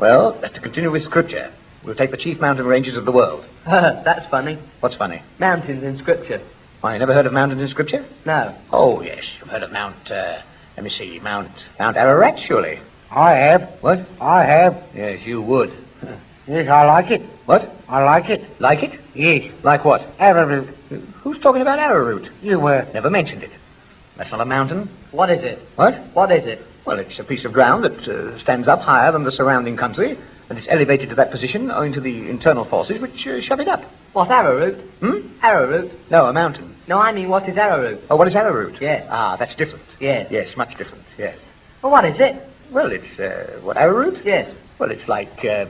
Well, to continue with Scripture, we'll take the chief mountain ranges of the world. That's funny. What's funny? Mountains in Scripture. Why, you never heard of mountains in Scripture? No. Oh, yes. You've heard of Mount Ararat, surely. I have. What? I have. Yes, you would. Yes, I like it. What? I like it. Like it? Yes. Like what? Arrowroot. Who's talking about arrowroot? You were. Never mentioned it. That's not a mountain. What is it? What? What is it? Well, it's a piece of ground that stands up higher than the surrounding country, and it's elevated to that position owing to the internal forces which shove it up. What, arrowroot? Arrowroot? No, a mountain. No, I mean, what is arrowroot? Oh, what is arrowroot? Yes. Ah, that's different. Yes. Yes, much different, yes. Well, what is it? Well, it's, what, arrowroot? Yes. Well, it's like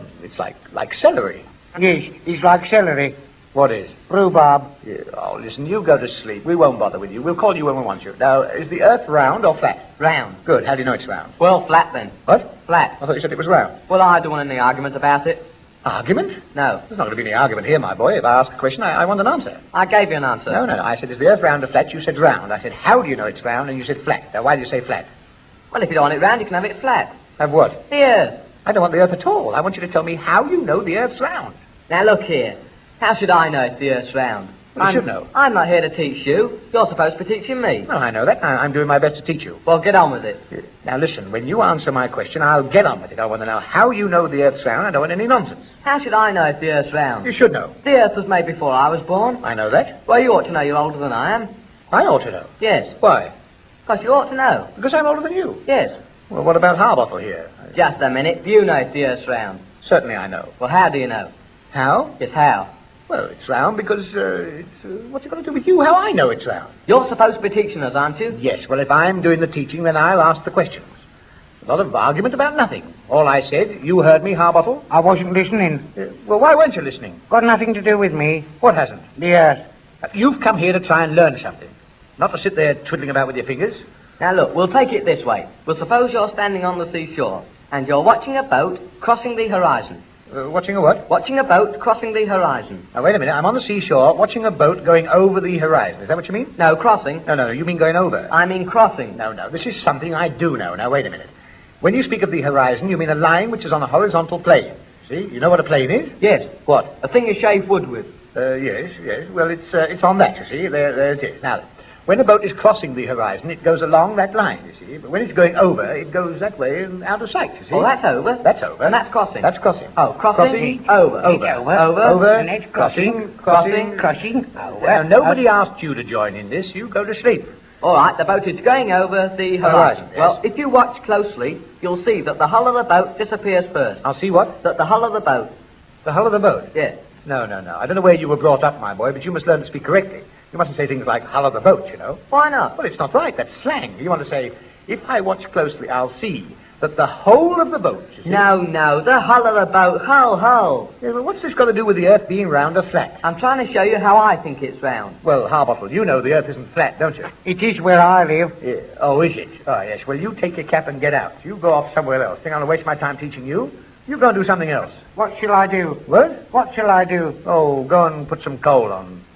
celery. Yes, it's like celery. What is? Rhubarb. Yeah. Oh, listen, you go to sleep. We won't bother with you. We'll call you when we want you. Now, is the Earth round or flat? Round. Good. How do you know it's round? Well, flat then. What? Flat. I thought you said it was round. Well, I don't want any argument about it. Argument? No. There's not going to be any argument here, my boy. If I ask a question, I want an answer. I gave you an answer. No. I said, is the Earth round or flat? You said round. I said, how do you know it's round? And you said flat. Now, why do you say flat? Well, if you don't want it round, you can have it flat. Have what? The Earth. I don't want the Earth at all. I want you to tell me how you know the Earth's round. Now, look here. How should I know if the Earth's round? Well, you should know. I'm not here to teach you. You're supposed to be teaching me. Well, I know that. I'm doing my best to teach you. Well, get on with it. Now, listen, when you answer my question, I'll get on with it. I want to know how you know the Earth's round. I don't want any nonsense. How should I know if the Earth's round? You should know. The Earth was made before I was born. I know that. Well, you ought to know. You're older than I am. I ought to know. Yes. Why? Because you ought to know. Because I'm older than you. Yes. Well, what about Harbottle here? Just a minute. Do you know if the Earth's round? Certainly I know. Well, how do you know? How? Yes, how? Well, it's round because, what's it got to do with you, how I know it's round? You're supposed to be teaching us, aren't you? Yes, well, if I'm doing the teaching, then I'll ask the questions. A lot of argument about nothing. All I said, you heard me, Harbottle? I wasn't listening. Well, why weren't you listening? Got nothing to do with me. What hasn't? The Earth. You've come here to try and learn something, not to sit there twiddling about with your fingers. Now, look, we'll take it this way. We'll suppose you're standing on the seashore, and you're watching a boat crossing the horizon. Watching a what? Watching a boat crossing the horizon. Now, wait a minute. I'm on the seashore watching a boat going over the horizon. Is that what you mean? No, crossing. No, you mean going over. I mean crossing. No, this is something I do know. Now, wait a minute. When you speak of the horizon, you mean a line which is on a horizontal plane. See? You know what a plane is? Yes. What? A thing you shave wood with. Yes. Well, it's on that, you see. There it is. Now, when a boat is crossing the horizon, it goes along that line, you see. But when it's going over, it goes that way and out of sight, you see. Oh, that's over. That's over. And that's crossing. That's crossing. Oh, crossing. Over. And it's crossing. Over. Now, nobody asked you to join in this. You go to sleep. All right, the boat is going over the horizon. Yes. Well, if you watch closely, you'll see that the hull of the boat disappears first. I'll see what? That the hull of the boat. The hull of the boat? Yes. No. I don't know where you were brought up, my boy, but you must learn to speak correctly. You mustn't say things like hull of the boat, you know. Why not? Well, it's not right. That's slang. You want to say, if I watch closely, I'll see that the whole of the boat, you see. No, the hull of the boat. Hull. Yeah, well, what's this got to do with the Earth being round or flat? I'm trying to show you how I think it's round. Well, Harbottle, you know the Earth isn't flat, don't you? It is where I live. Yeah. Oh, is it? Oh, yes. Well, you take your cap and get out. You go off somewhere else. Think I'm going to waste my time teaching you? You go and do something else. What shall I do? What? What shall I do? Oh, go and put some coal on.